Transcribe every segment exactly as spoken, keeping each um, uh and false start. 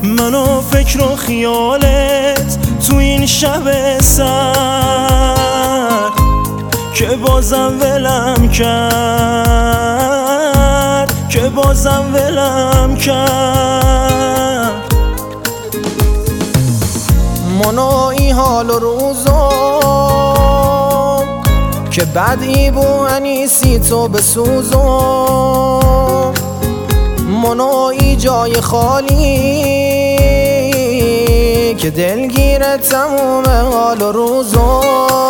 منو فکر و خیالت تو این شب سر که بازم ولم کرد که بازم ولم کرد. منوی حال و روزو که بدی بو انیسی تو بسوزو، منوی جای خالی که دلگیر تموم حال و روزو.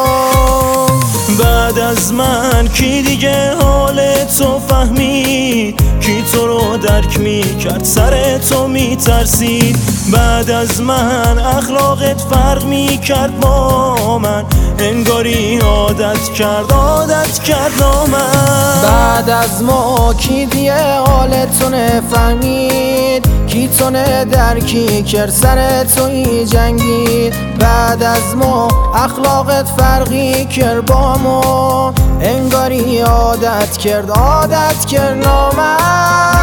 بعد از من کی دیگه حال تو فهمید، کی تو رو درک میکرد سر تو میترسید. بعد از من اخلاقت فرق میکرد با من، انگاری عادت کرد عادت کرد من. بعد از ما کی دیگه حالتو نفهمید، کی تو ندرکی کرد سر توی جنگید. بعد از ما اخلاقت فرقی کرد با ما، انگاری عادت کرد عادت کرد نامن.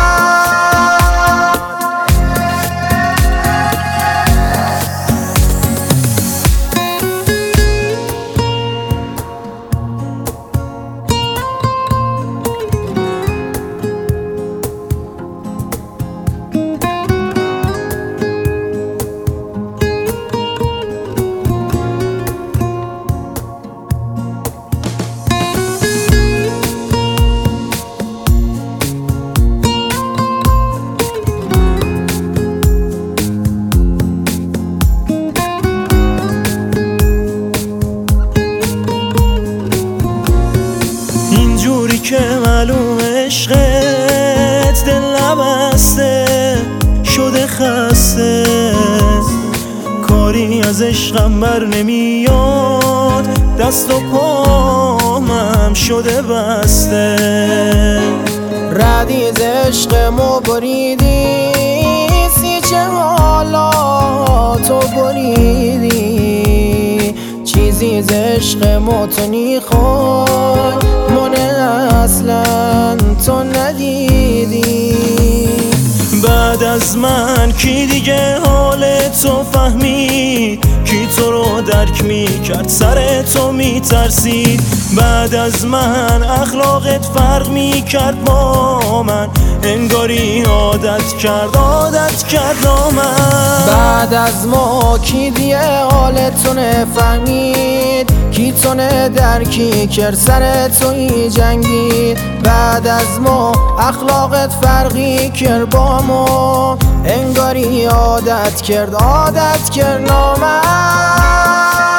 اینجوری که معلوم عشقت دل نبسته شده خسته، کاری از عشقم بر نمیاد، دست و پامم شده بسته. ردیز عشق مو بریدی سیچه حالا تو بریدی، چیزی از عشق مو تو نیخوای من اصلا تو ندیدی. بعد از من کی دیگه حال تو فهمید، کی تو رو درک میکرد سر تو میترسید. بعد از من اخلاقت فرق میکرد با من، انگاری عادت کرد عادت کرد من. بعد از ما کی دیگه حالتو نفهمید، کی تو ندرکی کرد سر توی جنگید. بعد از ما اخلاقت فرقی کرد با ما، انگاری عادت کرد عادت کرد نامن.